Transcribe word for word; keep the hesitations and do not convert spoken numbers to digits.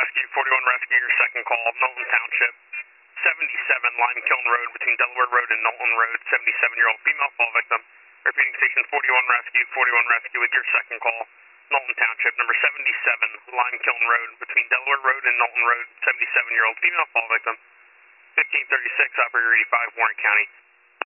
Rescue, forty-one Rescue, your second call, Knowlton Township, seventy-seven Lime Kiln Road between Delaware Road and Knowlton Road, seventy-seven-year-old female fall victim. Repeating station forty-one Rescue, forty-one Rescue with your second call, Knowlton Township, number seventy-seven Lime Kiln Road between Delaware Road and Knowlton Road, seventy-seven-year-old female fall victim. fifteen thirty-six, operator eighty-five, Warren County.